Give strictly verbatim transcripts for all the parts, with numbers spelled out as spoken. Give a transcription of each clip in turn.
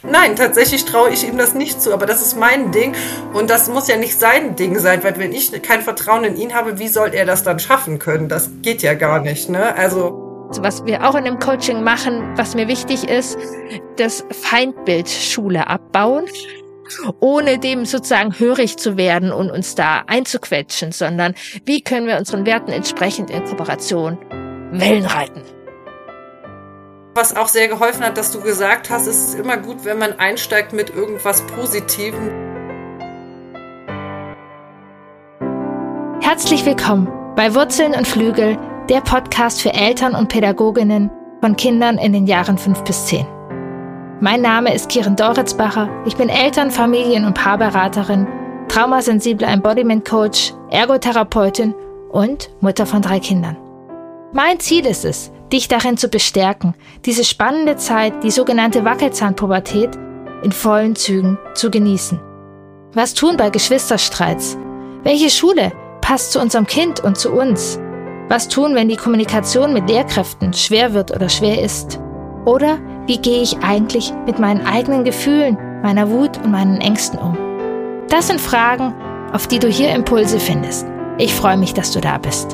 Nein, tatsächlich traue ich ihm das nicht zu, aber das ist mein Ding und das muss ja nicht sein Ding sein, weil wenn ich kein Vertrauen in ihn habe, wie soll er das dann schaffen können? Das geht ja gar nicht, ne? Also was wir auch in dem Coaching machen, was mir wichtig ist, das Feindbild Schule abbauen, ohne dem sozusagen hörig zu werden und uns da einzuquetschen, sondern wie können wir unseren Werten entsprechend in Kooperation Wellen reiten. Was auch sehr geholfen hat, dass du gesagt hast, es ist immer gut, wenn man einsteigt mit irgendwas Positivem. Herzlich willkommen bei Wurzeln und Flügel, der Podcast für Eltern und Pädagoginnen von Kindern in den Jahren fünf bis zehn. Mein Name ist Kirin Doritzbacher, ich bin Eltern-, Familien- und Paarberaterin, traumasensible Embodiment-Coach, Ergotherapeutin und Mutter von drei Kindern. Mein Ziel ist es, dich darin zu bestärken, diese spannende Zeit, die sogenannte Wackelzahnpubertät, in vollen Zügen zu genießen. Was tun bei Geschwisterstreits? Welche Schule passt zu unserem Kind und zu uns? Was tun, wenn die Kommunikation mit Lehrkräften schwer wird oder schwer ist? Oder wie gehe ich eigentlich mit meinen eigenen Gefühlen, meiner Wut und meinen Ängsten um? Das sind Fragen, auf die du hier Impulse findest. Ich freue mich, dass du da bist.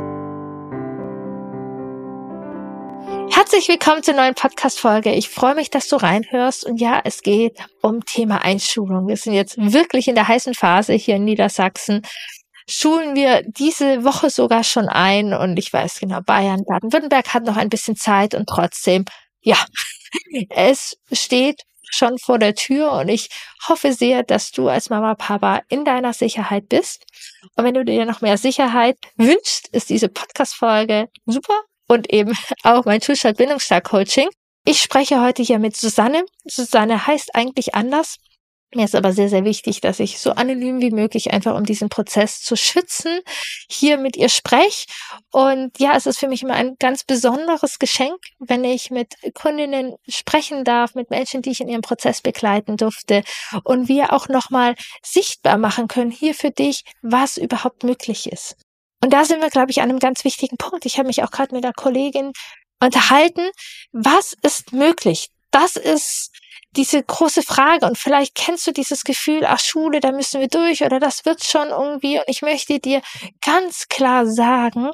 Herzlich willkommen zur neuen Podcast-Folge. Ich freue mich, dass du reinhörst. Und ja, es geht um Thema Einschulung. Wir sind jetzt wirklich in der heißen Phase hier in Niedersachsen. Schulen wir diese Woche sogar schon ein. Und ich weiß genau, Bayern, Baden-Württemberg hat noch ein bisschen Zeit. Und trotzdem, ja, es steht schon vor der Tür. Und ich hoffe sehr, dass du als Mama, Papa in deiner Sicherheit bist. Und wenn du dir noch mehr Sicherheit wünschst, ist diese Podcast-Folge super. Und eben auch mein Schulstart-Bindungstag-Coaching. Ich spreche heute hier mit Susanne. Susanne heißt eigentlich anders. Mir ist aber sehr, sehr wichtig, dass ich so anonym wie möglich einfach, um diesen Prozess zu schützen, hier mit ihr spreche. Und ja, es ist für mich immer ein ganz besonderes Geschenk, wenn ich mit Kundinnen sprechen darf, mit Menschen, die ich in ihrem Prozess begleiten durfte und wir auch nochmal sichtbar machen können hier für dich, was überhaupt möglich ist. Und da sind wir, glaube ich, an einem ganz wichtigen Punkt. Ich habe mich auch gerade mit einer Kollegin unterhalten. Was ist möglich? Das ist diese große Frage. Und vielleicht kennst du dieses Gefühl, ach Schule, da müssen wir durch oder das wird schon irgendwie. Und ich möchte dir ganz klar sagen,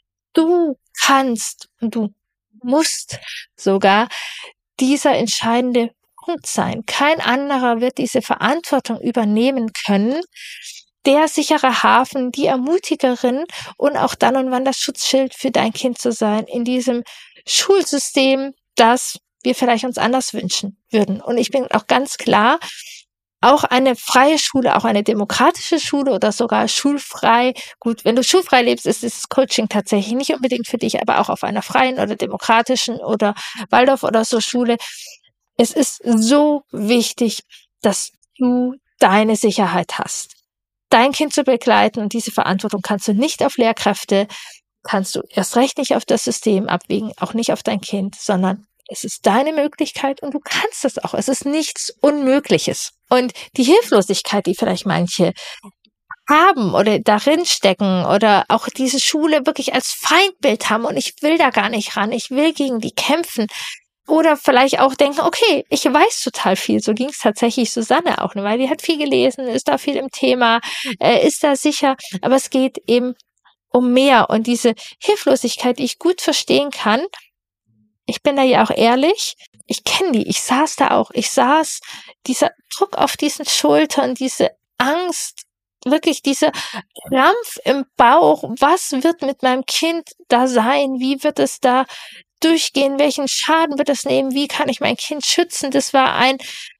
du kannst und du musst sogar dieser entscheidende Punkt sein. Kein anderer wird diese Verantwortung übernehmen können. Der sichere Hafen, die Ermutigerin und auch dann und wann das Schutzschild für dein Kind zu sein in diesem Schulsystem, das wir vielleicht uns anders wünschen würden. Und ich bin auch ganz klar, auch eine freie Schule, auch eine demokratische Schule oder sogar schulfrei. Gut, wenn du schulfrei lebst, ist das Coaching tatsächlich nicht unbedingt für dich, aber auch auf einer freien oder demokratischen oder Waldorf oder so Schule. Es ist so wichtig, dass du deine Sicherheit hast. Dein Kind zu begleiten und diese Verantwortung kannst du nicht auf Lehrkräfte, kannst du erst recht nicht auf das System abwägen, auch nicht auf dein Kind, sondern es ist deine Möglichkeit und du kannst das auch. Es ist nichts Unmögliches. Und die Hilflosigkeit, die vielleicht manche haben oder darin stecken oder auch diese Schule wirklich als Feindbild haben und ich will da gar nicht ran, ich will gegen die kämpfen. Oder vielleicht auch denken, okay, ich weiß total viel. So ging es tatsächlich Susanne auch, weil die hat viel gelesen, ist da viel im Thema, äh, ist da sicher. Aber es geht eben um mehr. Und diese Hilflosigkeit, die ich gut verstehen kann, ich bin da ja auch ehrlich, ich kenne die, ich saß da auch, ich saß, dieser Druck auf diesen Schultern, diese Angst, wirklich dieser Krampf im Bauch, was wird mit meinem Kind da sein, wie wird es da durchgehen, welchen Schaden wird es nehmen, wie kann ich mein Kind schützen, das war ein,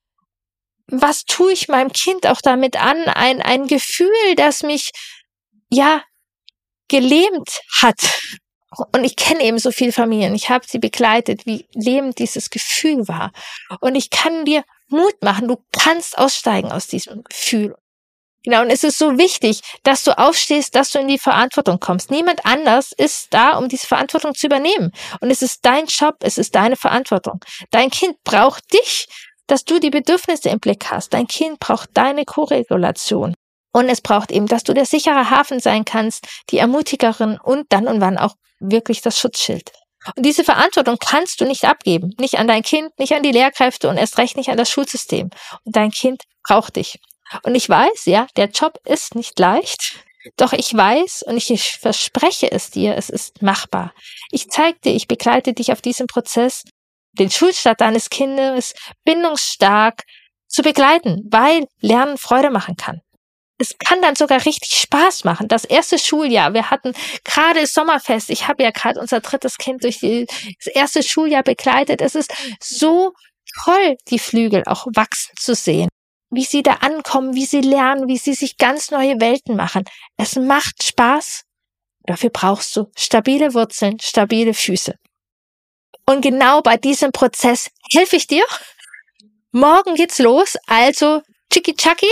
was tue ich meinem Kind auch damit an, ein, ein Gefühl, das mich, ja, gelähmt hat. Und ich kenne eben so viele Familien, ich habe sie begleitet, wie lähmend dieses Gefühl war. Und ich kann dir Mut machen, du kannst aussteigen aus diesem Gefühl. Genau, und es ist so wichtig, dass du aufstehst, dass du in die Verantwortung kommst. Niemand anders ist da, um diese Verantwortung zu übernehmen. Und es ist dein Job, es ist deine Verantwortung. Dein Kind braucht dich, dass du die Bedürfnisse im Blick hast. Dein Kind braucht deine Koregulation. Und es braucht eben, dass du der sichere Hafen sein kannst, die Ermutigerin und dann und wann auch wirklich das Schutzschild Und diese Verantwortung kannst du nicht abgeben. Nicht an dein Kind, nicht an die Lehrkräfte und erst recht nicht an das Schulsystem. Und dein Kind braucht dich. Und ich weiß, ja, der Job ist nicht leicht. Doch ich weiß und ich verspreche es dir, es ist machbar. Ich zeige dir, ich begleite dich auf diesem Prozess, den Schulstart deines Kindes bindungsstark zu begleiten, weil Lernen Freude machen kann. Es kann dann sogar richtig Spaß machen. Das erste Schuljahr, wir hatten gerade Sommerfest, ich habe ja gerade unser drittes Kind durch die, das erste Schuljahr begleitet. Es ist so toll, die Flügel auch wachsen zu sehen, wie sie da ankommen, wie sie lernen, wie sie sich ganz neue Welten machen. Es macht Spaß. Dafür brauchst du stabile Wurzeln, stabile Füße. Und genau bei diesem Prozess helfe ich dir. Morgen geht's los, also tschiki-tschaki.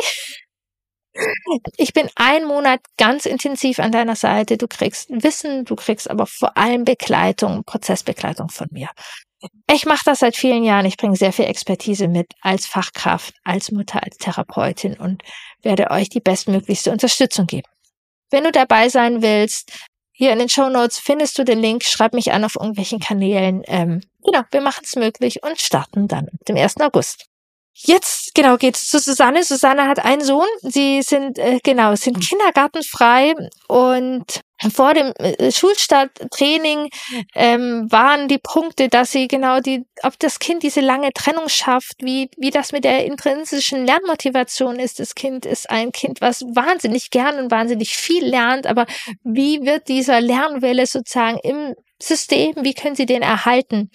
Ich bin einen Monat ganz intensiv an deiner Seite. Du kriegst Wissen, du kriegst aber vor allem Begleitung, Prozessbegleitung von mir. Ich mache das seit vielen Jahren. Ich bringe sehr viel Expertise mit als Fachkraft, als Mutter, als Therapeutin und werde euch die bestmöglichste Unterstützung geben. Wenn du dabei sein willst, hier in den Shownotes findest du den Link. Schreib mich an auf irgendwelchen Kanälen. Ähm, genau, wir machen es möglich und starten dann ab dem ersten August. Jetzt, genau, geht's zu Susanne. Susanne hat einen Sohn. Sie sind, äh, genau, sind kindergartenfrei und vor dem äh, Schulstarttraining ähm, waren die Punkte, dass sie genau die, ob das Kind diese lange Trennung schafft, wie, wie das mit der intrinsischen Lernmotivation ist. Das Kind ist ein Kind, was wahnsinnig gern und wahnsinnig viel lernt, aber wie wird dieser Lernwille sozusagen im System, wie können sie den erhalten?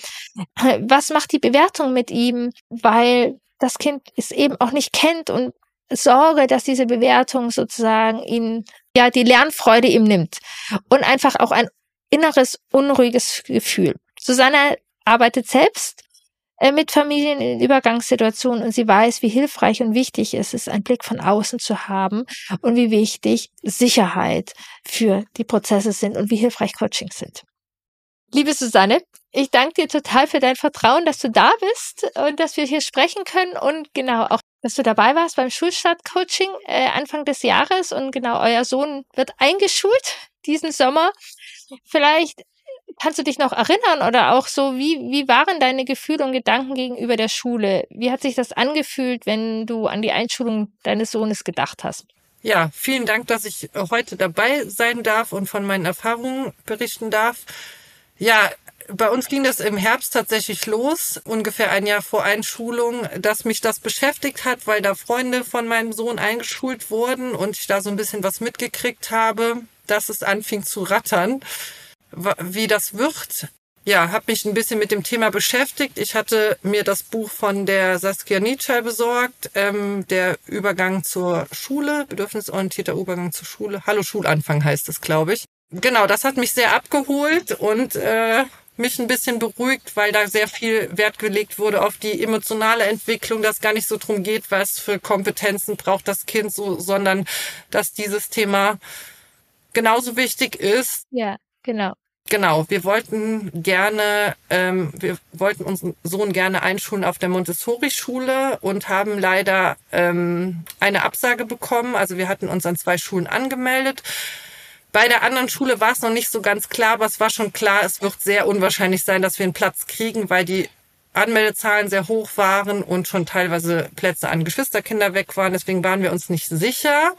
Was macht die Bewertung mit ihm? Weil das Kind es eben auch nicht kennt und Sorge, dass diese Bewertung sozusagen ihn, ja, die Lernfreude ihm nimmt und einfach auch ein inneres, unruhiges Gefühl. Susanne arbeitet selbst äh, mit Familien in Übergangssituationen und sie weiß, wie hilfreich und wichtig es ist, einen Blick von außen zu haben und wie wichtig Sicherheit für die Prozesse sind und wie hilfreich Coachings sind. Liebe Susanne, ich danke dir total für dein Vertrauen, dass du da bist und dass wir hier sprechen können und genau auch, dass du dabei warst beim Schulstart-Coaching äh, Anfang des Jahres und genau, euer Sohn wird eingeschult diesen Sommer. Vielleicht kannst du dich noch erinnern oder auch so, wie, wie waren deine Gefühle und Gedanken gegenüber der Schule? Wie hat sich das angefühlt, wenn du an die Einschulung deines Sohnes gedacht hast? Ja, vielen Dank, dass ich heute dabei sein darf und von meinen Erfahrungen berichten darf. Ja, bei uns ging das im Herbst tatsächlich los, ungefähr ein Jahr vor Einschulung, dass mich das beschäftigt hat, weil da Freunde von meinem Sohn eingeschult wurden und ich da so ein bisschen was mitgekriegt habe, dass es anfing zu rattern. Wie das wird, ja, habe mich ein bisschen mit dem Thema beschäftigt. Ich hatte mir das Buch von der Saskia Nietschel besorgt, ähm, der Übergang zur Schule, bedürfnisorientierter Übergang zur Schule. Hallo Schulanfang heißt es, glaube ich. Genau, das hat mich sehr abgeholt und äh, mich ein bisschen beruhigt, weil da sehr viel Wert gelegt wurde auf die emotionale Entwicklung, dass gar nicht so drum geht, was für Kompetenzen braucht das Kind, so, sondern dass dieses Thema genauso wichtig ist. Ja, genau. Genau, wir wollten gerne, ähm, wir wollten unseren Sohn gerne einschulen auf der Montessori-Schule und haben leider ähm, eine Absage bekommen. Also wir hatten uns an zwei Schulen angemeldet. Bei der anderen Schule war es noch nicht so ganz klar, aber es war schon klar, es wird sehr unwahrscheinlich sein, dass wir einen Platz kriegen, weil die Anmeldezahlen sehr hoch waren und schon teilweise Plätze an Geschwisterkinder weg waren. Deswegen waren wir uns nicht sicher.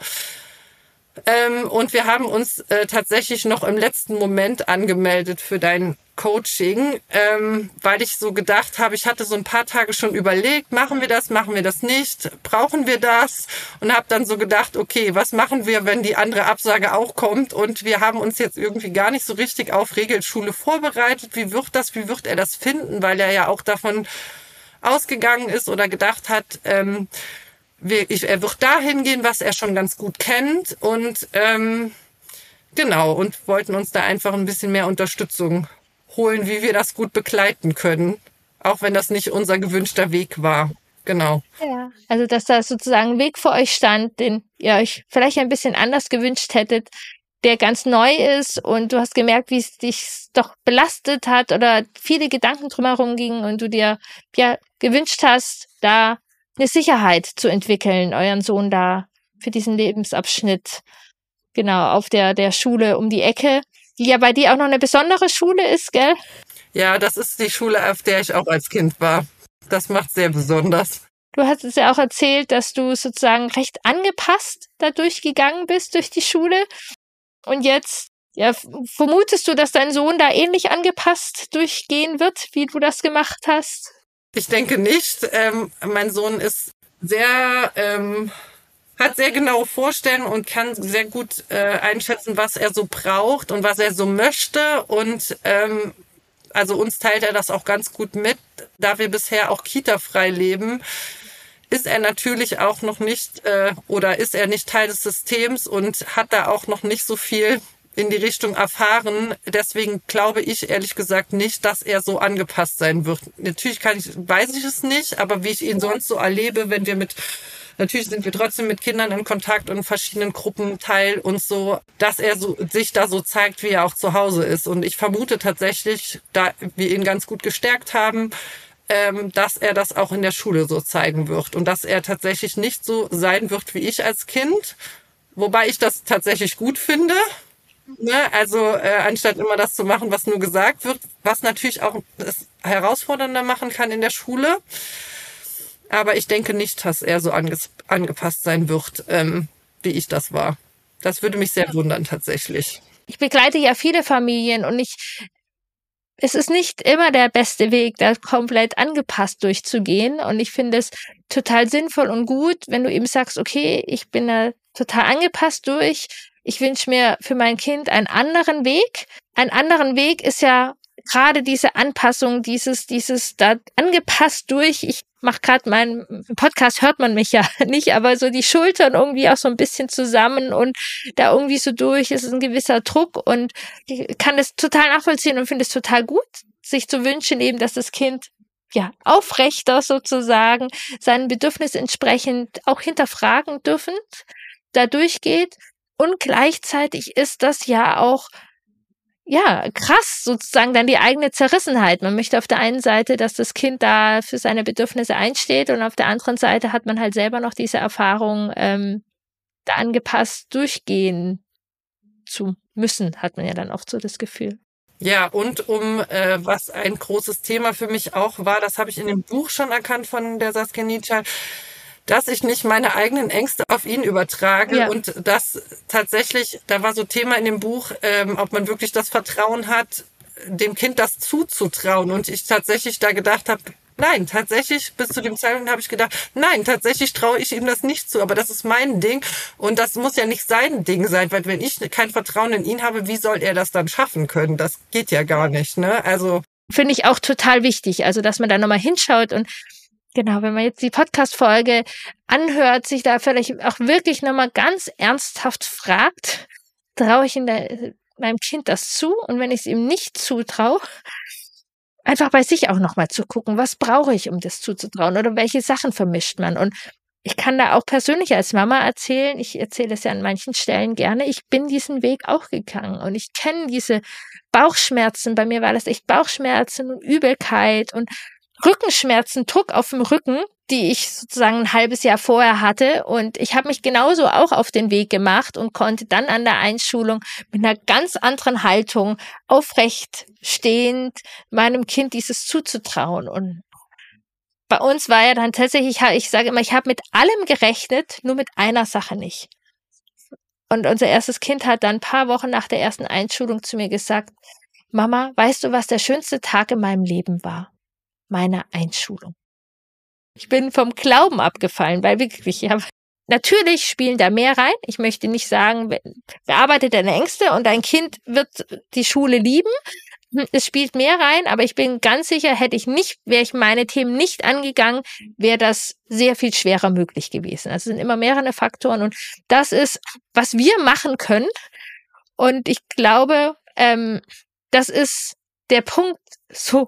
Ähm, und wir haben uns äh, tatsächlich noch im letzten Moment angemeldet für dein Coaching, ähm, weil ich so gedacht habe, ich hatte so ein paar Tage schon überlegt, machen wir das, machen wir das nicht, brauchen wir das? Und habe dann so gedacht, okay, was machen wir, wenn die andere Absage auch kommt? Und wir haben uns jetzt irgendwie gar nicht so richtig auf Regelschule vorbereitet. Wie wird das, wie wird er das finden? Weil er ja auch davon ausgegangen ist oder gedacht hat, ähm, wir, ich, er wird dahin gehen, was er schon ganz gut kennt. Und ähm, genau, und wollten uns da einfach ein bisschen mehr Unterstützung holen, wie wir das gut begleiten können, auch wenn das nicht unser gewünschter Weg war. Genau. Ja, also dass da sozusagen ein Weg vor euch stand, den ihr euch vielleicht ein bisschen anders gewünscht hättet, der ganz neu ist und du hast gemerkt, wie es dich doch belastet hat oder viele Gedanken drumherum gingen und du dir ja gewünscht hast, da eine Sicherheit zu entwickeln, euren Sohn da für diesen Lebensabschnitt, genau, auf der, der Schule um die Ecke, die ja bei dir auch noch eine besondere Schule ist, gell? Ja, das ist die Schule, auf der ich auch als Kind war. Das macht sehr besonders. Du hast es ja auch erzählt, dass du sozusagen recht angepasst da durchgegangen bist durch die Schule. Und jetzt, ja, vermutest du, dass dein Sohn da ähnlich angepasst durchgehen wird, wie du das gemacht hast? Ich denke nicht. Ähm, mein Sohn ist sehr, ähm, hat sehr genaue Vorstellungen und kann sehr gut äh, einschätzen, was er so braucht und was er so möchte. Und ähm, also uns teilt er das auch ganz gut mit, da wir bisher auch kita-frei leben. Ist er natürlich auch noch nicht äh, oder ist er nicht Teil des Systems und hat da auch noch nicht so viel in die Richtung erfahren. Deswegen glaube ich ehrlich gesagt nicht, dass er so angepasst sein wird. Natürlich kann ich, weiß ich es nicht, aber wie ich ihn sonst so erlebe, wenn wir mit, natürlich sind wir trotzdem mit Kindern in Kontakt und in verschiedenen Gruppen teil und so, dass er so, sich da so zeigt, wie er auch zu Hause ist. Und ich vermute tatsächlich, da wir ihn ganz gut gestärkt haben, Ähm, dass er das auch in der Schule so zeigen wird und dass er tatsächlich nicht so sein wird wie ich als Kind, wobei ich das tatsächlich gut finde, ne? Also äh, anstatt immer das zu machen, was nur gesagt wird, was natürlich auch es herausfordernder machen kann in der Schule, aber ich denke nicht, dass er so ange- angepasst sein wird, ähm, wie ich das war. Das würde mich sehr wundern tatsächlich. Ich begleite ja viele Familien und ich Es ist nicht immer der beste Weg, da komplett angepasst durchzugehen. Und ich finde es total sinnvoll und gut, wenn du eben sagst, okay, ich bin da total angepasst durch. Ich wünsche mir für mein Kind einen anderen Weg. Ein anderen Weg ist ja gerade diese Anpassung, dieses, dieses da angepasst durch. Ich mache gerade meinen Podcast, hört man mich ja nicht, aber so die Schultern irgendwie auch so ein bisschen zusammen und da irgendwie so durch. Es ist ein gewisser Druck und ich kann das total nachvollziehen und finde es total gut, sich zu wünschen eben, dass das Kind ja aufrechter sozusagen seinen Bedürfnissen entsprechend auch hinterfragen dürfend da durchgeht. Und gleichzeitig ist das ja auch ja, krass, sozusagen dann die eigene Zerrissenheit. Man möchte auf der einen Seite, dass das Kind da für seine Bedürfnisse einsteht und auf der anderen Seite hat man halt selber noch diese Erfahrung, ähm, da angepasst durchgehen zu müssen, hat man ja dann oft so das Gefühl. Ja, und um äh, was ein großes Thema für mich auch war, das habe ich in dem Buch schon erkannt von der Saskia Nietschel, dass ich nicht meine eigenen Ängste auf ihn übertrage ja. Und das tatsächlich, da war so Thema in dem Buch, ähm, ob man wirklich das Vertrauen hat, dem Kind das zuzutrauen. Und ich tatsächlich da gedacht habe, nein, tatsächlich, bis zu dem Zeitpunkt habe ich gedacht, nein, tatsächlich traue ich ihm das nicht zu, aber das ist mein Ding und das muss ja nicht sein Ding sein, weil wenn ich kein Vertrauen in ihn habe, wie soll er das dann schaffen können? Das geht ja gar nicht, ne? Also finde ich auch total wichtig, also dass man da nochmal hinschaut und genau, wenn man jetzt die Podcast-Folge anhört, sich da vielleicht auch wirklich nochmal ganz ernsthaft fragt, traue ich in der, meinem Kind das zu? Und wenn ich es ihm nicht zutraue, einfach bei sich auch nochmal zu gucken, was brauche ich, um das zuzutrauen oder welche Sachen vermischt man. Und ich kann da auch persönlich als Mama erzählen, ich erzähle es ja an manchen Stellen gerne, ich bin diesen Weg auch gegangen und ich kenne diese Bauchschmerzen, bei mir war das echt Bauchschmerzen und Übelkeit und Rückenschmerzen, Druck auf dem Rücken, die ich sozusagen ein halbes Jahr vorher hatte. Und ich habe mich genauso auch auf den Weg gemacht und konnte dann an der Einschulung mit einer ganz anderen Haltung aufrecht stehend meinem Kind dieses zuzutrauen. Und bei uns war ja dann tatsächlich, ich sage immer, ich habe mit allem gerechnet, nur mit einer Sache nicht. Und unser erstes Kind hat dann ein paar Wochen nach der ersten Einschulung zu mir gesagt, Mama, weißt du, was der schönste Tag in meinem Leben war? Meine Einschulung. Ich bin vom Glauben abgefallen, weil wirklich, ja, natürlich spielen da mehr rein. Ich möchte nicht sagen, bearbeite deine Ängste und dein Kind wird die Schule lieben. Es spielt mehr rein, aber ich bin ganz sicher, hätte ich nicht, wäre ich meine Themen nicht angegangen, wäre das sehr viel schwerer möglich gewesen. Also es sind immer mehrere Faktoren und das ist, was wir machen können. Und ich glaube, ähm, das ist der Punkt, so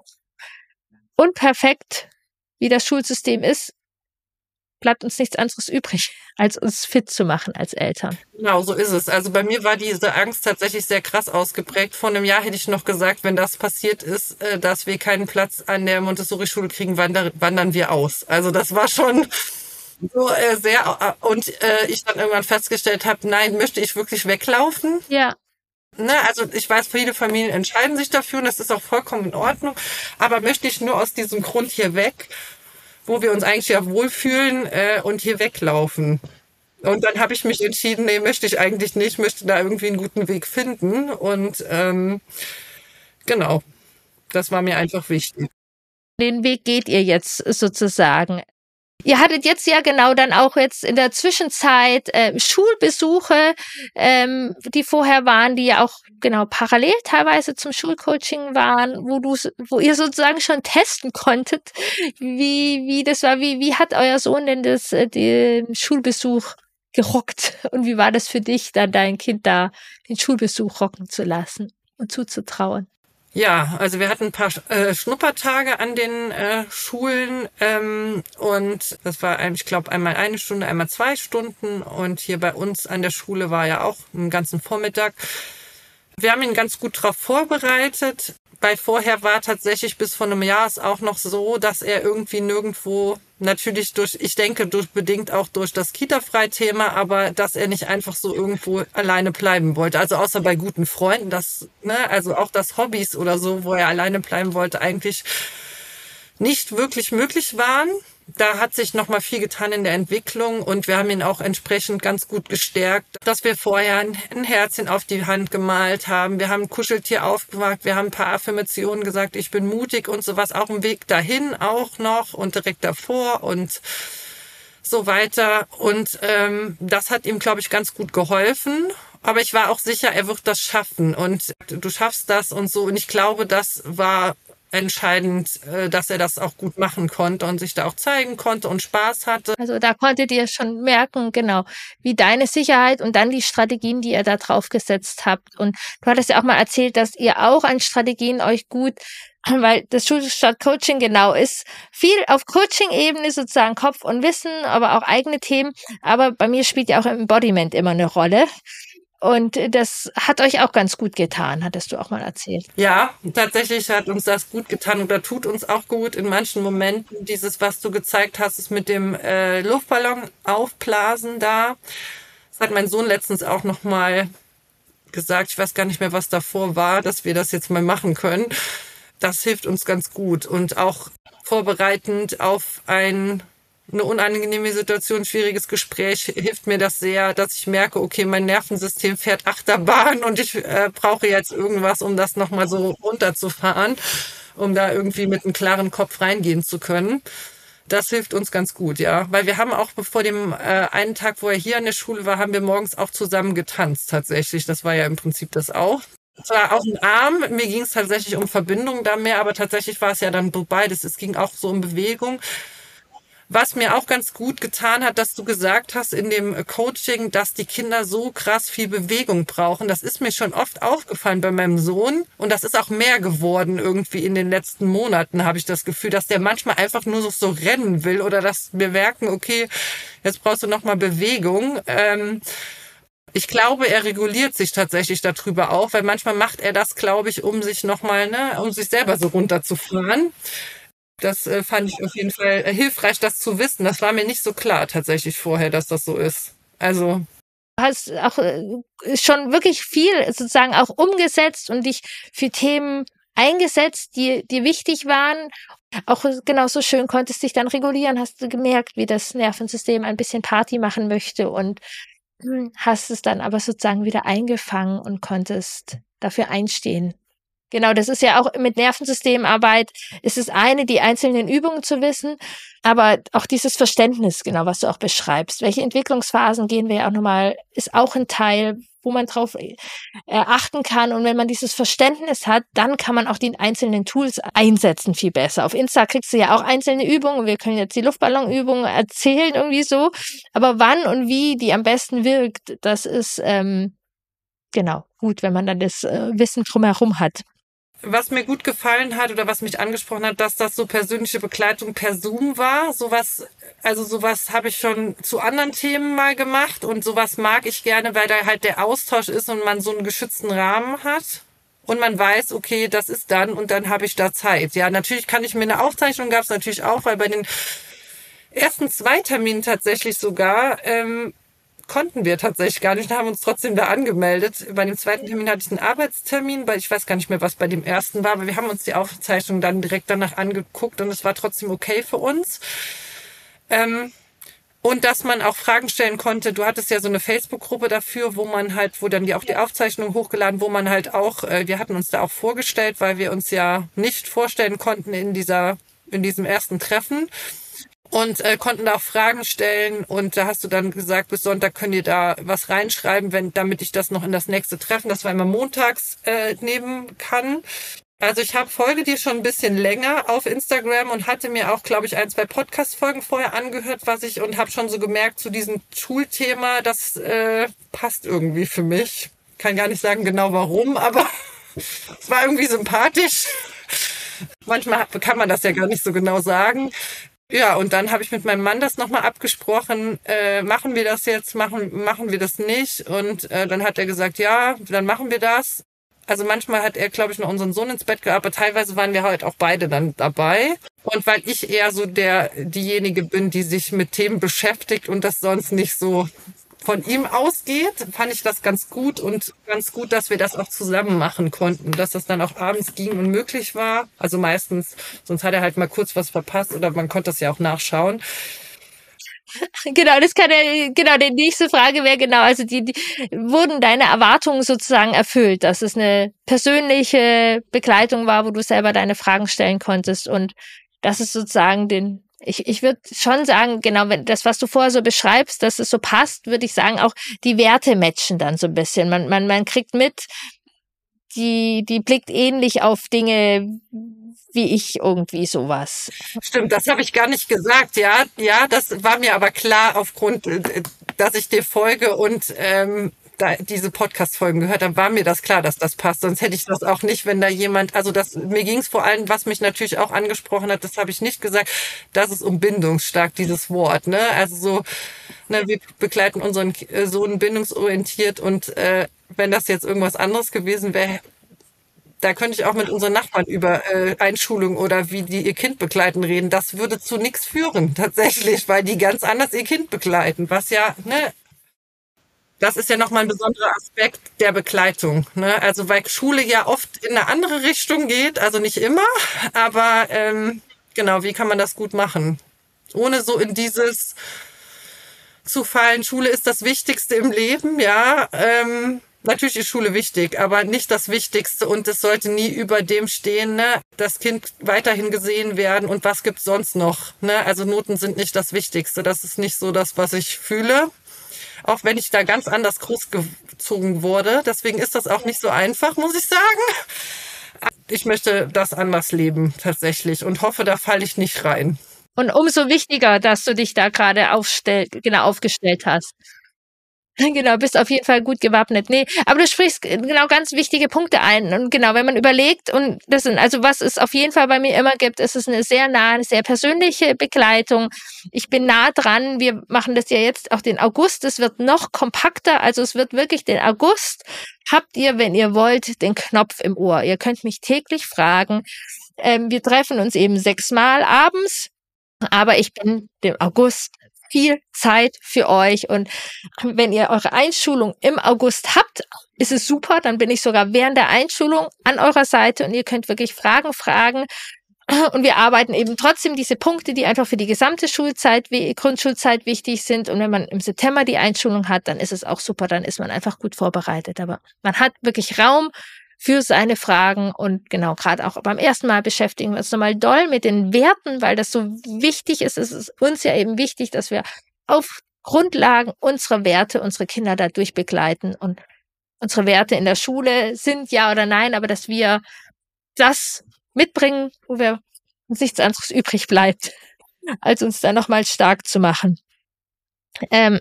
unperfekt, wie das Schulsystem ist, bleibt uns nichts anderes übrig, als uns fit zu machen als Eltern. Genau, so ist es. Also bei mir war diese Angst tatsächlich sehr krass ausgeprägt. Vor einem Jahr hätte ich noch gesagt, wenn das passiert ist, dass wir keinen Platz an der Montessori-Schule kriegen, wandern wir aus. Also das war schon so äh, sehr, und äh, ich dann irgendwann festgestellt habe, nein, möchte ich wirklich weglaufen? Ja. ne, also ich weiß, viele Familien entscheiden sich dafür und das ist auch vollkommen in Ordnung, aber möchte ich nur aus diesem Grund hier weg, wo wir uns eigentlich ja wohlfühlen äh, und hier weglaufen. Und dann habe ich mich entschieden, nee, möchte ich eigentlich nicht, möchte da irgendwie einen guten Weg finden. Und ähm, genau, das war mir einfach wichtig. Den Weg geht ihr jetzt sozusagen. Ihr hattet jetzt ja genau dann auch jetzt in der Zwischenzeit äh, Schulbesuche, ähm, die vorher waren, die ja auch genau parallel teilweise zum Schulcoaching waren, wo du, wo ihr sozusagen schon testen konntet, wie wie das war, wie wie hat euer Sohn denn das äh, den Schulbesuch gerockt und wie war das für dich, dann dein Kind da den Schulbesuch rocken zu lassen und zuzutrauen? Ja, also wir hatten ein paar äh, Schnuppertage an den äh, Schulen ähm, und das war, ein- ich glaube, einmal eine Stunde, einmal zwei Stunden und hier bei uns an der Schule war ja auch einen ganzen Vormittag. Wir haben ihn ganz gut darauf vorbereitet. Bei vorher war tatsächlich bis vor einem Jahr es auch noch so, dass er irgendwie nirgendwo, natürlich durch, ich denke, durch, bedingt auch durch das Kita-Frei-Thema, aber dass er nicht einfach so irgendwo alleine bleiben wollte. Also außer bei guten Freunden, das, ne, also auch das Hobbys oder so, wo er alleine bleiben wollte, eigentlich nicht wirklich möglich waren. Da hat sich noch mal viel getan in der Entwicklung und wir haben ihn auch entsprechend ganz gut gestärkt, dass wir vorher ein Herzchen auf die Hand gemalt haben. Wir haben ein Kuscheltier aufgemacht, wir haben ein paar Affirmationen gesagt, ich bin mutig und sowas. Auch im Weg dahin auch noch und direkt davor und so weiter. Und ähm, das hat ihm, glaube ich, ganz gut geholfen. Aber ich war auch sicher, er wird das schaffen und du schaffst das und so. Und ich glaube, das war entscheidend, äh, dass er das auch gut machen konnte und sich da auch zeigen konnte und Spaß hatte. Also da konntet ihr schon merken, genau, wie deine Sicherheit und dann die Strategien, die ihr da drauf gesetzt habt. Und du hattest ja auch mal erzählt, dass ihr auch an Strategien euch gut, weil das Schulstart-Coaching genau ist, viel auf Coaching-Ebene sozusagen Kopf und Wissen, aber auch eigene Themen. Aber bei mir spielt ja auch Embodiment immer eine Rolle. Und das hat euch auch ganz gut getan, hattest du auch mal erzählt. Ja, tatsächlich hat uns das gut getan oder tut uns auch gut in manchen Momenten. Dieses, was du gezeigt hast, ist mit dem äh, Luftballon aufblasen da. Das hat mein Sohn letztens auch noch mal gesagt. Ich weiß gar nicht mehr, was davor war, dass wir das jetzt mal machen können. Das hilft uns ganz gut und auch vorbereitend auf ein eine unangenehme Situation, schwieriges Gespräch, hilft mir das sehr, dass ich merke, okay, mein Nervensystem fährt Achterbahn und ich äh, brauche jetzt irgendwas, um das nochmal so runterzufahren, um da irgendwie mit einem klaren Kopf reingehen zu können. Das hilft uns ganz gut, ja. Weil wir haben auch vor dem äh, einen Tag, wo er hier an der Schule war, haben wir morgens auch zusammen getanzt tatsächlich. Das war ja im Prinzip das auch. Es war auch ein Arm, mir ging es tatsächlich um Verbindung da mehr, aber tatsächlich war es ja dann beides. Es ging auch so um Bewegung. Was mir auch ganz gut getan hat, dass du gesagt hast in dem Coaching, dass die Kinder so krass viel Bewegung brauchen. Das ist mir schon oft aufgefallen bei meinem Sohn. Und das ist auch mehr geworden irgendwie in den letzten Monaten, habe ich das Gefühl, dass der manchmal einfach nur so, so rennen will oder dass wir merken, okay, jetzt brauchst du nochmal Bewegung. Ähm, ich glaube, er reguliert sich tatsächlich darüber auch, weil manchmal macht er das, glaube ich, um sich nochmal, ne, um sich selber so runterzufahren. Das äh, fand ich auf jeden Fall äh, hilfreich, das zu wissen. Das war mir nicht so klar tatsächlich vorher, dass das so ist. Also Du hast auch äh, schon wirklich viel sozusagen auch umgesetzt und dich für Themen eingesetzt, die, die wichtig waren. Auch genauso schön konntest dich dann regulieren, hast du gemerkt, wie das Nervensystem ein bisschen Party machen möchte und hm, hast es dann aber sozusagen wieder eingefangen und konntest dafür einstehen. Genau, das ist ja auch mit Nervensystemarbeit, ist es eine, die einzelnen Übungen zu wissen, aber auch dieses Verständnis, genau, was du auch beschreibst. Welche Entwicklungsphasen gehen wir ja auch nochmal, ist auch ein Teil, wo man drauf äh, achten kann. Und wenn man dieses Verständnis hat, dann kann man auch die einzelnen Tools einsetzen viel besser. Auf Insta kriegst du ja auch einzelne Übungen. Wir können jetzt die Luftballonübungen erzählen irgendwie so. Aber wann und wie die am besten wirkt, das ist ähm, genau gut, wenn man dann das äh, Wissen drumherum hat. was mir gut gefallen hat oder was mich angesprochen hat, dass das so persönliche Begleitung per Zoom war. Sowas, also sowas habe ich schon zu anderen Themen mal gemacht und sowas mag ich gerne, weil da halt der Austausch ist und man so einen geschützten Rahmen hat. Und man weiß, okay, das ist dann und dann habe ich da Zeit. Ja, natürlich kann ich mir eine Aufzeichnung, gab es natürlich auch, weil bei den ersten zwei Terminen tatsächlich sogar, ähm, konnten wir tatsächlich gar nicht, haben uns trotzdem da angemeldet. Bei dem zweiten Termin hatte ich einen Arbeitstermin, weil ich weiß gar nicht mehr, was bei dem ersten war, aber wir haben uns die Aufzeichnung dann direkt danach angeguckt und es war trotzdem okay für uns. Ähm, und dass man auch Fragen stellen konnte. Du hattest ja so eine Facebook-Gruppe dafür, wo man halt, wo dann die auch die Aufzeichnung hochgeladen, wo man halt auch, äh, wir hatten uns da auch vorgestellt, weil wir uns ja nicht vorstellen konnten in dieser, in diesem ersten Treffen. Und äh, konnten da auch Fragen stellen und da hast du dann gesagt, bis Sonntag könnt ihr da was reinschreiben, wenn damit ich das noch in das nächste Treffen, das wir immer montags äh, nehmen kann. Also ich habe folge dir schon ein bisschen länger auf Instagram und hatte mir auch, glaube ich, ein, zwei Podcast-Folgen vorher angehört, was ich und habe schon so gemerkt, zu diesem Schulthema, das äh, passt irgendwie für mich. Kann gar nicht sagen genau warum, aber es war irgendwie sympathisch. Manchmal kann man das ja gar nicht so genau sagen. Ja, und dann habe ich mit meinem Mann das nochmal abgesprochen, äh, machen wir das jetzt, machen machen wir das nicht? Und äh, dann hat er gesagt, ja, dann machen wir das. Also manchmal hat er, glaube ich, noch unseren Sohn ins Bett gehabt, aber teilweise waren wir halt auch beide dann dabei. Und weil ich eher so der diejenige bin, die sich mit Themen beschäftigt und das sonst nicht so von ihm ausgeht, fand ich das ganz gut und ganz gut, dass wir das auch zusammen machen konnten, dass das dann auch abends ging und möglich war. Also meistens, sonst hat er halt mal kurz was verpasst oder man konnte das ja auch nachschauen. Genau, das kann ja, genau, die nächste Frage wäre genau, also die, die, wurden deine Erwartungen sozusagen erfüllt, dass es eine persönliche Begleitung war, wo du selber deine Fragen stellen konntest und dass es sozusagen den Ich, ich würde schon sagen, genau, wenn das, was du vorher so beschreibst, dass es so passt, würde ich sagen, auch die Werte matchen dann so ein bisschen. Man, man, man kriegt mit, die, die blickt ähnlich auf Dinge wie ich irgendwie sowas. Stimmt, das habe ich gar nicht gesagt, ja. Ja, das war mir aber klar aufgrund, dass ich dir folge und ähm, da diese Podcast-Folgen gehört habe, war mir das klar, dass das passt. Sonst hätte ich das auch nicht, wenn da jemand, also das, mir ging es vor allem, was mich natürlich auch angesprochen hat, das habe ich nicht gesagt, das ist um bindungsstark, dieses Wort, ne? Also so, ne, wir begleiten unseren Sohn bindungsorientiert und äh, wenn das jetzt irgendwas anderes gewesen wäre, da könnte ich auch mit unseren Nachbarn über äh, Einschulung oder wie die ihr Kind begleiten reden. Das würde zu nichts führen, tatsächlich, weil die ganz anders ihr Kind begleiten, was ja, ne, das ist ja nochmal ein besonderer Aspekt der Begleitung, ne? Also weil Schule ja oft in eine andere Richtung geht, also nicht immer, aber ähm, genau, wie kann man das gut machen? Ohne so in dieses zu fallen, Schule ist das Wichtigste im Leben, ja, ähm, natürlich ist Schule wichtig, aber nicht das Wichtigste und es sollte nie über dem stehen, ne? Das Kind weiterhin gesehen werden und was gibt's sonst noch, ne? Also Noten sind nicht das Wichtigste, das ist nicht so das, was ich fühle. Auch wenn ich da ganz anders großgezogen wurde. Deswegen ist das auch nicht so einfach, muss ich sagen. Ich möchte das anders leben, tatsächlich. Und hoffe, da falle ich nicht rein. Und umso wichtiger, dass du dich da gerade aufstellt, genau aufgestellt hast. Genau, bist auf jeden Fall gut gewappnet. Nee, aber du sprichst genau ganz wichtige Punkte ein. Und genau, wenn man überlegt, und das sind, also was es auf jeden Fall bei mir immer gibt, ist es eine sehr nahe, sehr persönliche Begleitung. Ich bin nah dran. Wir machen das ja jetzt auch den August. Es wird noch kompakter. Also es wird wirklich den August. Habt ihr, wenn ihr wollt, den Knopf im Ohr. Ihr könnt mich täglich fragen. Ähm, wir treffen uns eben sechsmal abends. Aber ich bin dem August viel Zeit für euch und wenn ihr eure Einschulung im August habt, ist es super, dann bin ich sogar während der Einschulung an eurer Seite und ihr könnt wirklich Fragen fragen und wir arbeiten eben trotzdem diese Punkte, die einfach für die gesamte Schulzeit, wie Grundschulzeit wichtig sind und wenn man im September die Einschulung hat, dann ist es auch super, dann ist man einfach gut vorbereitet, aber man hat wirklich Raum für seine Fragen und genau, gerade auch beim ersten Mal beschäftigen wir uns nochmal doll mit den Werten, weil das so wichtig ist. Es ist uns ja eben wichtig, dass wir auf Grundlagen unserer Werte unsere Kinder dadurch begleiten und unsere Werte in der Schule sind ja oder nein, aber dass wir das mitbringen, wo wir uns nichts anderes übrig bleibt, als uns da nochmal stark zu machen. Ähm,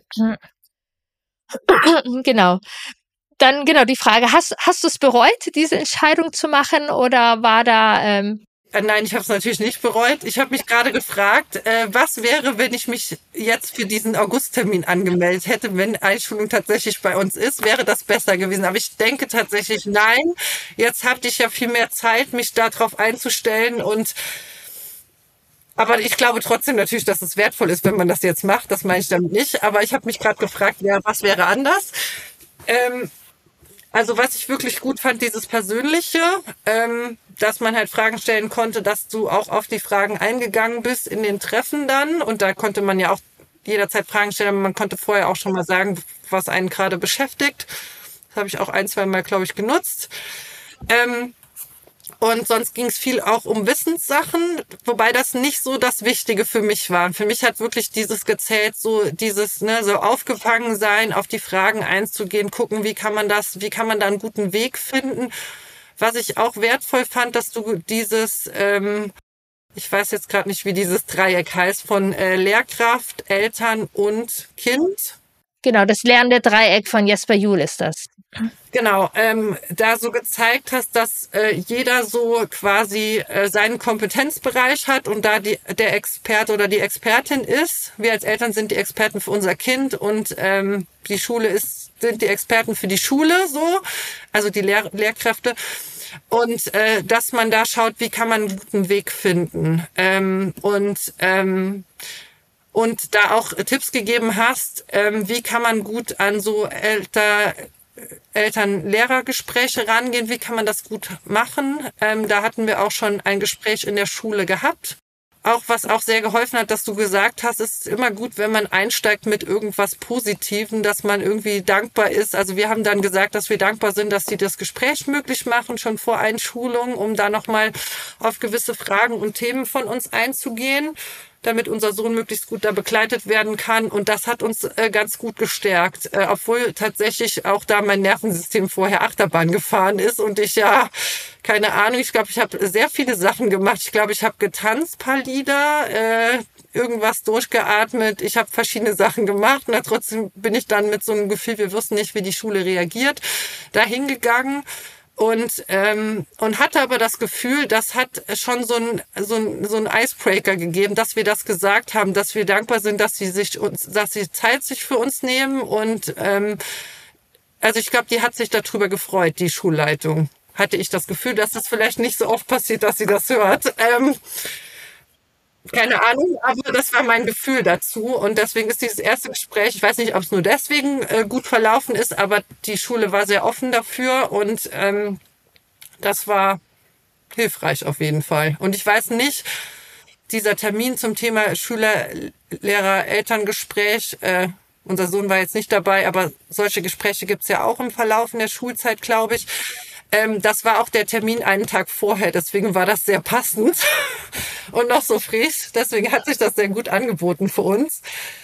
genau. Dann genau die Frage, hast, hast du es bereut, diese Entscheidung zu machen oder war da... Ähm Nein, ich habe es natürlich nicht bereut. Ich habe mich gerade gefragt, äh, was wäre, wenn ich mich jetzt für diesen Augusttermin angemeldet hätte, wenn Einschulung tatsächlich bei uns ist, wäre das besser gewesen. Aber ich denke tatsächlich, nein, jetzt hatte ich ja viel mehr Zeit, mich darauf einzustellen und Aber ich glaube trotzdem natürlich, dass es wertvoll ist, wenn man das jetzt macht. Das meine ich damit nicht. Aber ich habe mich gerade gefragt, ja, was wäre anders? Ähm, also was ich wirklich gut fand, dieses Persönliche, ähm, dass man halt Fragen stellen konnte, dass du auch auf die Fragen eingegangen bist in den Treffen dann. Und da konnte man ja auch jederzeit Fragen stellen, aber man konnte vorher auch schon mal sagen, was einen gerade beschäftigt. Das habe ich auch ein, zwei Mal, glaube ich, genutzt. Ähm, Und sonst ging es viel auch um Wissenssachen, wobei das nicht so das Wichtige für mich war. Für mich hat wirklich dieses gezählt, so dieses, ne, so aufgefangen sein, auf die Fragen einzugehen, gucken, wie kann man das, wie kann man da einen guten Weg finden. Was ich auch wertvoll fand, dass du dieses, ähm, ich weiß jetzt gerade nicht, wie dieses Dreieck heißt, von äh, Lehrkraft, Eltern und Kind. Genau, das lernende Dreieck von Jesper Juhl ist das. Genau, ähm, da so gezeigt hast, dass äh, jeder so quasi äh, seinen Kompetenzbereich hat und da die, der Experte oder die Expertin ist. Wir als Eltern sind die Experten für unser Kind und ähm, die Schule ist sind die Experten für die Schule, so, also die Lehr- Lehrkräfte. Und äh, dass man da schaut, wie kann man einen guten Weg finden. Ähm, und ähm, und da auch Tipps gegeben hast, ähm, wie kann man gut an so älter Eltern-Lehrer-Gespräche rangehen, wie kann man das gut machen. Ähm, da hatten wir auch schon ein Gespräch in der Schule gehabt. Auch was auch sehr geholfen hat, dass du gesagt hast, es ist immer gut, wenn man einsteigt mit irgendwas Positivem, dass man irgendwie dankbar ist. Also wir haben dann gesagt, dass wir dankbar sind, dass sie das Gespräch möglich machen, schon vor Einschulung, um da nochmal auf gewisse Fragen und Themen von uns einzugehen, damit unser Sohn möglichst gut da begleitet werden kann. Und das hat uns äh, ganz gut gestärkt, äh, obwohl tatsächlich auch da mein Nervensystem vorher Achterbahn gefahren ist und ich ja, keine Ahnung, ich glaube, ich habe sehr viele Sachen gemacht. Ich glaube, ich habe getanzt, paar Lieder, äh, irgendwas durchgeatmet. Ich habe verschiedene Sachen gemacht und trotzdem bin ich dann mit so einem Gefühl, wir wussten nicht, wie die Schule reagiert, da hingegangen. Und, ähm, und hatte aber das Gefühl, das hat schon so ein, so ein, so ein Icebreaker gegeben, dass wir das gesagt haben, dass wir dankbar sind, dass sie sich uns, dass sie Zeit sich für uns nehmen. Und ähm, also ich glaube, die hat sich darüber gefreut, die Schulleitung. Hatte ich das Gefühl, dass es vielleicht nicht so oft passiert, dass sie das hört. Ähm, keine Ahnung, aber das war mein Gefühl dazu. Und deswegen ist dieses erste Gespräch, ich weiß nicht, ob es nur deswegen äh, gut verlaufen ist, aber die Schule war sehr offen dafür und ähm, das war hilfreich auf jeden Fall. Und ich weiß nicht, dieser Termin zum Thema Schüler, Lehrer, Elterngespräch, äh, unser Sohn war jetzt nicht dabei, aber solche Gespräche gibt's ja auch im Verlauf in der Schulzeit, glaube ich. Ähm, das war auch der Termin einen Tag vorher, deswegen war das sehr passend und noch so frisch. Deswegen hat sich das sehr gut angeboten für uns.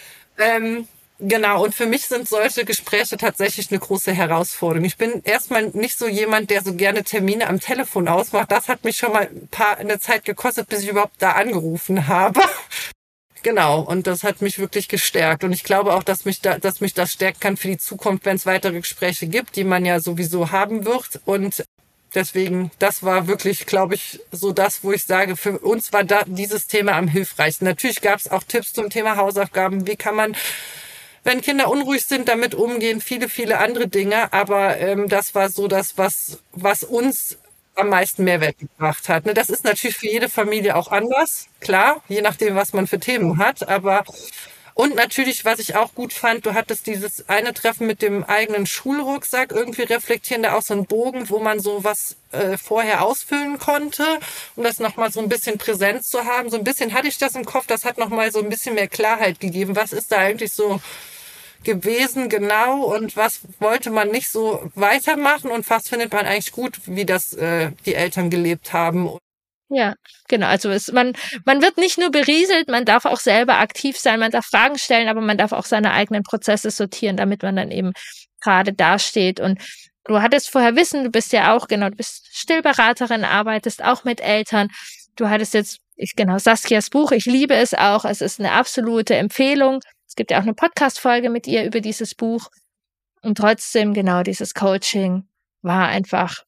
Ähm, genau, und für mich sind solche Gespräche tatsächlich eine große Herausforderung. Ich bin erstmal nicht so jemand, der so gerne Termine am Telefon ausmacht. Das hat mich schon mal ein paar eine Zeit gekostet, bis ich überhaupt da angerufen habe. Genau, und das hat mich wirklich gestärkt. Und ich glaube auch, dass mich da, dass mich das stärken kann für die Zukunft, wenn es weitere Gespräche gibt, die man ja sowieso haben wird. Und deswegen, das war wirklich, glaube ich, so das, wo ich sage, für uns war da dieses Thema am hilfreichsten. Natürlich gab es auch Tipps zum Thema Hausaufgaben. Wie kann man, wenn Kinder unruhig sind, damit umgehen? Viele, viele andere Dinge. Aber ähm, das war so das, was, was uns am meisten Mehrwert gebracht hat. Ne, das ist natürlich für jede Familie auch anders, klar, je nachdem, was man für Themen hat. Aber und natürlich, was ich auch gut fand, du hattest dieses eine Treffen mit dem eigenen Schulrucksack irgendwie reflektieren, da auch so einen Bogen, wo man so was äh, vorher ausfüllen konnte, um das nochmal so ein bisschen Präsenz zu haben. So ein bisschen hatte ich das im Kopf, das hat nochmal so ein bisschen mehr Klarheit gegeben. Was ist da eigentlich so gewesen, genau, und was wollte man nicht so weitermachen und was findet man eigentlich gut, wie das äh, die Eltern gelebt haben. Ja, genau. Also es, man, man wird nicht nur berieselt, man darf auch selber aktiv sein, man darf Fragen stellen, aber man darf auch seine eigenen Prozesse sortieren, damit man dann eben gerade dasteht. Und du hattest vorher Wissen, du bist ja auch, genau, du bist Stillberaterin, arbeitest auch mit Eltern. Du hattest jetzt, ich, genau, Saskias Buch, ich liebe es auch, es ist eine absolute Empfehlung. Es gibt ja auch eine Podcast-Folge mit ihr über dieses Buch. Und trotzdem, genau, dieses Coaching war einfach,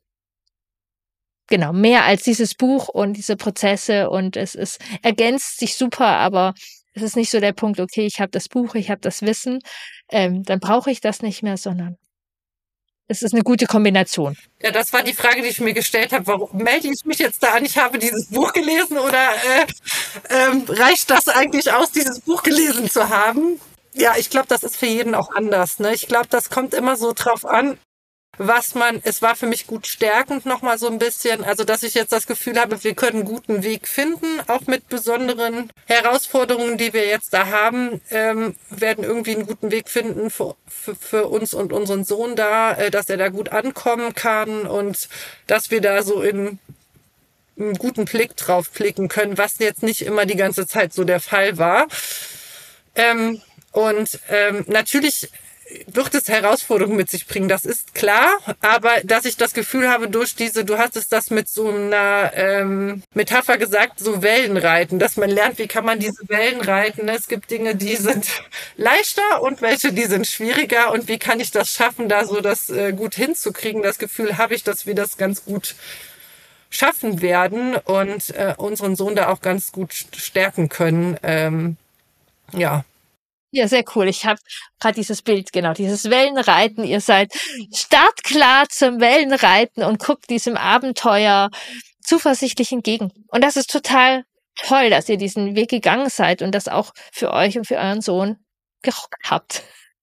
genau, mehr als dieses Buch und diese Prozesse. Und es ist, ergänzt sich super, aber es ist nicht so der Punkt, okay, ich habe das Buch, ich habe das Wissen, ähm, dann brauche ich das nicht mehr, sondern es ist eine gute Kombination. Ja, das war die Frage, die ich mir gestellt habe. Warum melde ich mich jetzt da an? Ich habe dieses Buch gelesen oder äh, ähm, reicht das eigentlich aus, dieses Buch gelesen zu haben? Ja, ich glaube, das ist für jeden auch anders. Ne? Ich glaube, das kommt immer so drauf an, was man, es war für mich gut stärkend nochmal so ein bisschen, also dass ich jetzt das Gefühl habe, wir können einen guten Weg finden, auch mit besonderen Herausforderungen, die wir jetzt da haben, ähm, werden irgendwie einen guten Weg finden für, für, für uns und unseren Sohn da, äh, dass er da gut ankommen kann und dass wir da so in einen guten Blick drauf blicken können, was jetzt nicht immer die ganze Zeit so der Fall war. Ähm, und ähm, natürlich wird es Herausforderungen mit sich bringen, das ist klar, aber dass ich das Gefühl habe, durch diese, du hattest das mit so einer ähm, Metapher gesagt, so Wellen reiten, dass man lernt, wie kann man diese Wellen reiten. Es gibt Dinge, die sind leichter und welche, die sind schwieriger und wie kann ich das schaffen, da so das äh, gut hinzukriegen. Das Gefühl habe ich, dass wir das ganz gut schaffen werden und äh, unseren Sohn da auch ganz gut stärken können. Ähm, ja. Ja, sehr cool. Ich habe gerade dieses Bild, genau, dieses Wellenreiten. Ihr seid startklar zum Wellenreiten und guckt diesem Abenteuer zuversichtlich entgegen. Und das ist total toll, dass ihr diesen Weg gegangen seid und das auch für euch und für euren Sohn gerockt habt.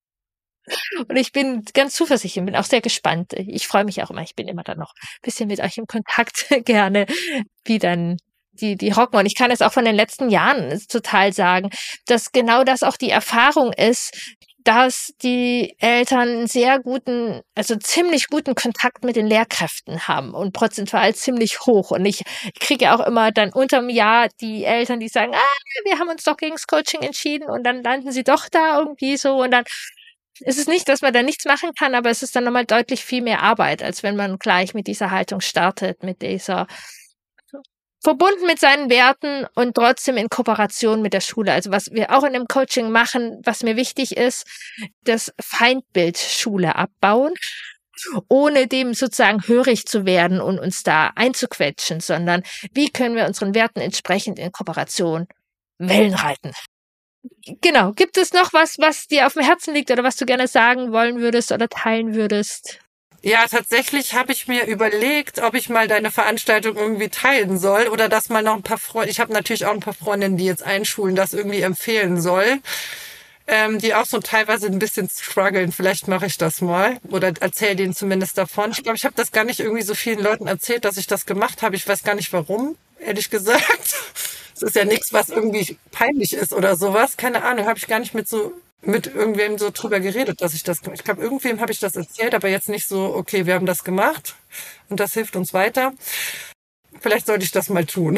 Und ich bin ganz zuversichtlich und bin auch sehr gespannt. Ich freue mich auch immer. Ich bin immer dann noch ein bisschen mit euch im Kontakt gerne, wie dann die, die rocken. Und ich kann es auch von den letzten Jahren total sagen, dass genau das auch die Erfahrung ist, dass die Eltern einen sehr guten, also ziemlich guten Kontakt mit den Lehrkräften haben und prozentual ziemlich hoch. Und ich kriege auch immer dann unterm Jahr die Eltern, die sagen, ah, wir haben uns doch gegen das Coaching entschieden und dann landen sie doch da irgendwie so und dann ist es nicht, dass man da nichts machen kann, aber es ist dann nochmal deutlich viel mehr Arbeit, als wenn man gleich mit dieser Haltung startet, mit dieser verbunden mit seinen Werten und trotzdem in Kooperation mit der Schule. Also was wir auch in dem Coaching machen, was mir wichtig ist, das Feindbild Schule abbauen, ohne dem sozusagen hörig zu werden und uns da einzuquetschen, sondern wie können wir unseren Werten entsprechend in Kooperation Wellen reiten. Genau. Gibt es noch was, was dir auf dem Herzen liegt oder was du gerne sagen wollen würdest oder teilen würdest? Ja, tatsächlich habe ich mir überlegt, ob ich mal deine Veranstaltung irgendwie teilen soll oder dass mal noch ein paar Freunde, ich habe natürlich auch ein paar Freundinnen, die jetzt einschulen, das irgendwie empfehlen soll, ähm, die auch so teilweise ein bisschen strugglen. Vielleicht mache ich das mal oder erzähle denen zumindest davon. Ich glaube, ich habe das gar nicht irgendwie so vielen Leuten erzählt, dass ich das gemacht habe. Ich weiß gar nicht warum, ehrlich gesagt. Es ist ja nichts, was irgendwie peinlich ist oder sowas. Keine Ahnung, habe ich gar nicht mit so mit irgendwem so drüber geredet, dass ich das, ich glaube, irgendwem habe ich das erzählt, aber jetzt nicht so, okay, wir haben das gemacht und das hilft uns weiter. Vielleicht sollte ich das mal tun.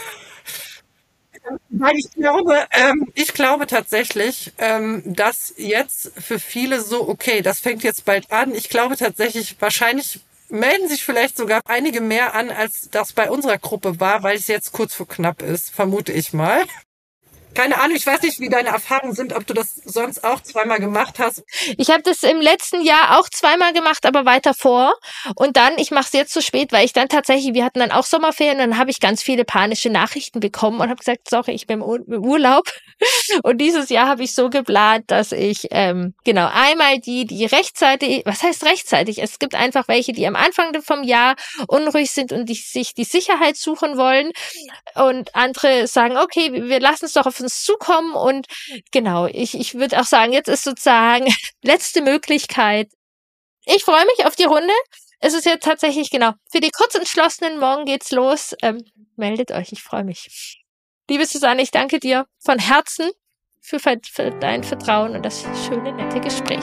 Weil ich glaube, ähm, ich glaube tatsächlich, ähm, dass jetzt für viele so, okay, das fängt jetzt bald an. Ich glaube tatsächlich, wahrscheinlich melden sich vielleicht sogar einige mehr an, als das bei unserer Gruppe war, weil es jetzt kurz vor knapp ist, vermute ich mal. Keine Ahnung, ich weiß nicht, wie deine Erfahrungen sind, ob du das sonst auch zweimal gemacht hast. Ich habe das im letzten Jahr auch zweimal gemacht, aber weiter vor. Und dann, ich mache es jetzt zu spät, weil ich dann tatsächlich, wir hatten dann auch Sommerferien, dann habe ich ganz viele panische Nachrichten bekommen und habe gesagt, sorry, ich bin im Urlaub. Und dieses Jahr habe ich so geplant, dass ich ähm, genau einmal die, die rechtzeitig, was heißt rechtzeitig? Es gibt einfach welche, die am Anfang vom Jahr unruhig sind und die, sich die Sicherheit suchen wollen. Und andere sagen, okay, wir lassen es doch auf uns zukommen. Und genau, ich, ich würde auch sagen, jetzt ist sozusagen letzte Möglichkeit. Ich freue mich auf die Runde. Es ist jetzt tatsächlich, genau, für die Kurzentschlossenen, morgen geht's los. Ähm, meldet euch, ich freue mich. Liebe Susanne, ich danke dir von Herzen für, für dein Vertrauen und das schöne, nette Gespräch.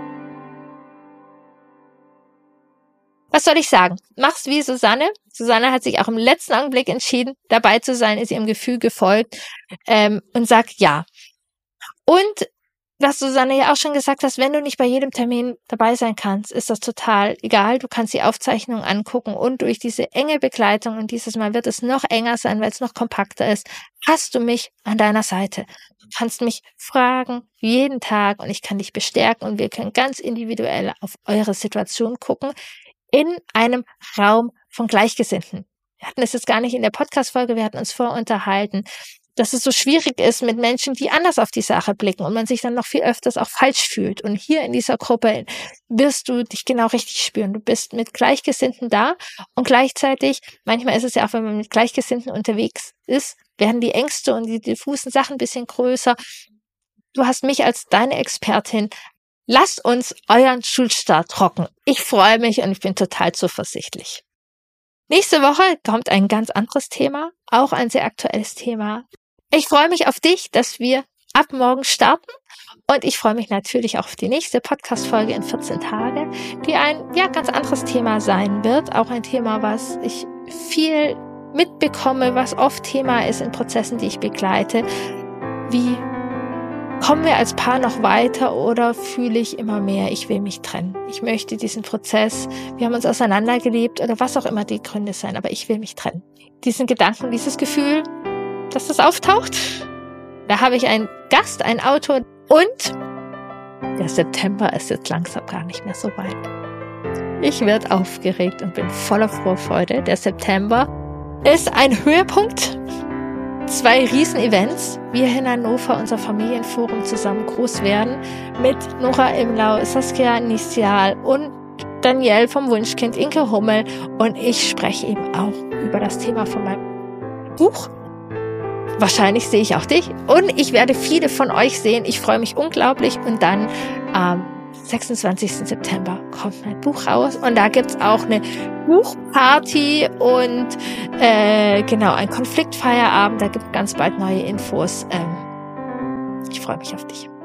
Was soll ich sagen? Mach's wie Susanne. Susanne hat sich auch im letzten Augenblick entschieden, dabei zu sein, ist ihrem Gefühl gefolgt ähm, und sagt ja. Und was Susanne ja auch schon gesagt hat, wenn du nicht bei jedem Termin dabei sein kannst, ist das total egal. Du kannst die Aufzeichnung angucken und durch diese enge Begleitung, und dieses Mal wird es noch enger sein, weil es noch kompakter ist, hast du mich an deiner Seite. Du kannst mich fragen, jeden Tag, und ich kann dich bestärken und wir können ganz individuell auf eure Situation gucken, in einem Raum von Gleichgesinnten. Wir hatten es jetzt gar nicht in der Podcast-Folge, wir hatten uns vorunterhalten, dass es so schwierig ist mit Menschen, die anders auf die Sache blicken und man sich dann noch viel öfters auch falsch fühlt. Und hier in dieser Gruppe wirst du dich genau richtig spüren. Du bist mit Gleichgesinnten da und gleichzeitig, manchmal ist es ja auch, wenn man mit Gleichgesinnten unterwegs ist, werden die Ängste und die diffusen Sachen ein bisschen größer. Du hast mich als deine Expertin. Lasst uns euren Schulstart rocken. Ich freue mich und ich bin total zuversichtlich. Nächste Woche kommt ein ganz anderes Thema, auch ein sehr aktuelles Thema. Ich freue mich auf dich, dass wir ab morgen starten und ich freue mich natürlich auch auf die nächste Podcast-Folge in vierzehn Tage, die ein ja ganz anderes Thema sein wird. Auch ein Thema, was ich viel mitbekomme, was oft Thema ist in Prozessen, die ich begleite. Wie kommen wir als Paar noch weiter oder fühle ich immer mehr, ich will mich trennen. Ich möchte diesen Prozess, wir haben uns auseinandergelebt oder was auch immer die Gründe sein, aber ich will mich trennen. Diesen Gedanken, dieses Gefühl, dass das auftaucht, da habe ich einen Gast, einen Autor und der September ist jetzt langsam gar nicht mehr so weit. Ich werde aufgeregt und bin voller Vorfreude. Der September ist ein Höhepunkt. Zwei Riesen-Events. Wir in Hannover, unser Familienforum, zusammen groß werden mit Nora Imlau, Saskia Nisial und Danielle vom Wunschkind, Inke Hummel. Und ich spreche eben auch über das Thema von meinem Buch. Wahrscheinlich sehe ich auch dich. Und ich werde viele von euch sehen. Ich freue mich unglaublich. Und dann am sechsundzwanzigsten September kommt mein Buch raus. Und da gibt's auch eine Buchparty und äh, genau, ein Konfliktfeierabend. Da gibt es ganz bald neue Infos. Ähm, ich freue mich auf dich.